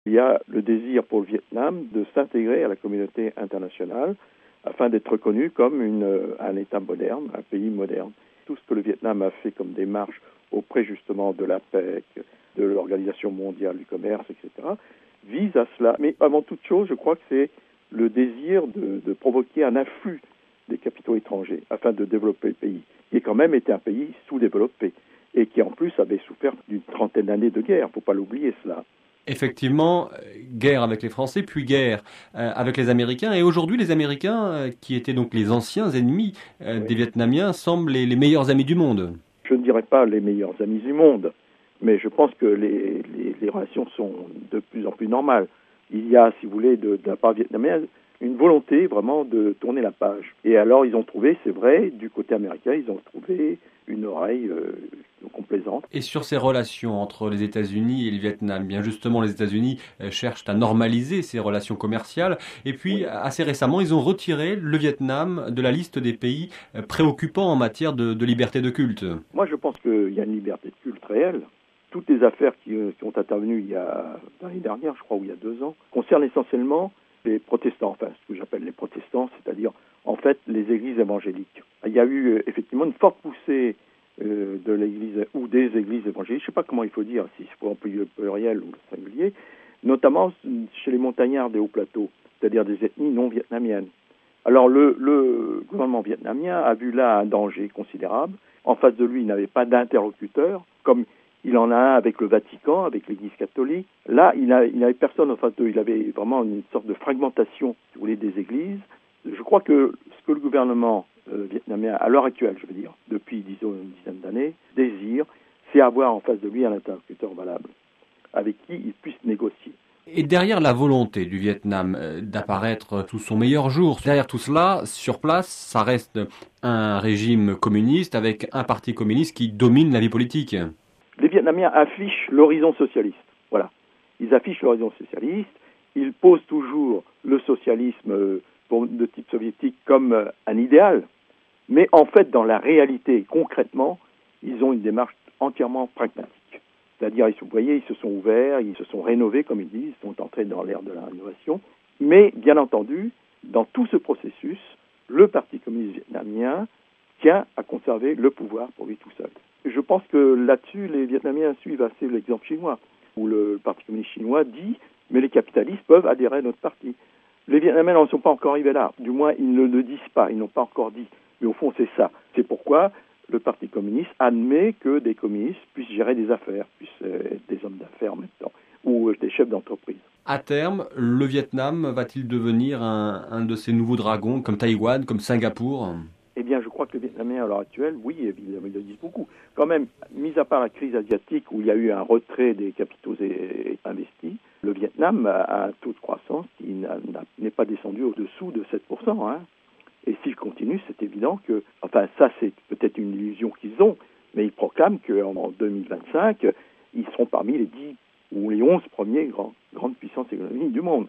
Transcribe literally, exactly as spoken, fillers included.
Il y a le désir pour le Vietnam de s'intégrer à la communauté internationale afin d'être reconnu comme une, un État moderne, un pays moderne. Tout ce que le Vietnam a fait comme démarche auprès justement de l'A P E C, de l'Organisation mondiale du commerce, et cetera, vise à cela. Mais avant toute chose, je crois que c'est le désir de, de provoquer un afflux des capitaux étrangers afin de développer le pays, qui a quand même été un pays sous-développé et qui en plus avait souffert d'une trentaine d'années de guerre, il ne faut pas l'oublier cela. Effectivement, guerre avec les Français, puis guerre euh, avec les Américains. Et aujourd'hui, les Américains, euh, qui étaient donc les anciens ennemis euh, Oui. des Vietnamiens, semblent les, les meilleurs amis du monde. Je ne dirais pas les meilleurs amis du monde, mais je pense que les, les, les relations sont de plus en plus normales. Il y a, si vous voulez, de, de la part vietnamienne, une volonté vraiment de tourner la page. Et alors, ils ont trouvé, c'est vrai, du côté américain, ils ont trouvé une oreille euh, complaisante. Et sur ces relations entre les États-Unis et le Vietnam, bien justement, les États-Unis euh, cherchent à normaliser ces relations commerciales. Et puis, Oui. assez récemment, ils ont retiré le Vietnam de la liste des pays euh, préoccupants en matière de, de liberté de culte. Moi, je pense qu'il y a une liberté de culte réelle. Toutes les affaires qui, qui ont intervenu il y a l'année dernière, je crois, ou il y a deux ans, concernent essentiellement les protestants, enfin ce que j'appelle les protestants, c'est-à-dire en fait les églises évangéliques. Il y a eu euh, effectivement une forte poussée euh, de l'église ou des églises évangéliques, je ne sais pas comment il faut dire, si c'est pour employer le pluriel ou le singulier, notamment chez les montagnards des hauts plateaux, c'est-à-dire des ethnies non vietnamiennes. Alors le, le gouvernement vietnamien a vu là un danger considérable. En face de lui, il n'avait pas d'interlocuteur, comme il en a un avec le Vatican, avec l'Église catholique. Là, il n'avait personne en face de lui. Il avait vraiment une sorte de fragmentation, si vous voulez, des églises. Je crois que ce que le gouvernement euh, vietnamien, à l'heure actuelle, je veux dire, depuis, disons, une dizaine d'années, désire, c'est avoir en face de lui un interlocuteur valable, avec qui il puisse négocier. Et derrière la volonté du Vietnam euh, d'apparaître sous son meilleur jour, derrière tout cela, sur place, ça reste un régime communiste avec un parti communiste qui domine la vie politique. Les Vietnamiens affichent l'horizon socialiste. Voilà. Ils affichent l'horizon socialiste. Ils posent toujours le socialisme de type soviétique comme un idéal. Mais en fait, dans la réalité, concrètement, ils ont une démarche entièrement pragmatique. C'est-à-dire, vous voyez, ils se sont ouverts, ils se sont rénovés, comme ils disent, ils sont entrés dans l'ère de la rénovation. Mais, bien entendu, dans tout ce processus, le Parti communiste vietnamien tient à conserver le pouvoir pour lui tout seul. Je pense que là-dessus, les Vietnamiens suivent assez l'exemple chinois, où le Parti communiste chinois dit « mais les capitalistes peuvent adhérer à notre parti ». Les Vietnamiens n'en sont pas encore arrivés là, du moins ils ne le disent pas, ils n'ont pas encore dit. Mais au fond, c'est ça. C'est pourquoi le Parti communiste admet que des communistes puissent gérer des affaires, puissent être des hommes d'affaires en même temps, ou des chefs d'entreprise. À terme, le Vietnam va-t-il devenir un, un de ces nouveaux dragons, comme Taïwan, comme Singapour ? Eh bien, je crois que les Vietnamiens, à l'heure actuelle, oui, évidemment, ils le disent beaucoup. Quand même, mis à part la crise asiatique où il y a eu un retrait des capitaux investis, le Vietnam a un taux de croissance qui n'est pas descendu au-dessous de sept pour cent. Hein. Et s'il continue, c'est évident que, enfin, ça, c'est peut-être une illusion qu'ils ont, mais ils proclament qu'en deux mille vingt-cinq, ils seront parmi les dix ou les onze premiers grands, grandes puissances économiques du monde.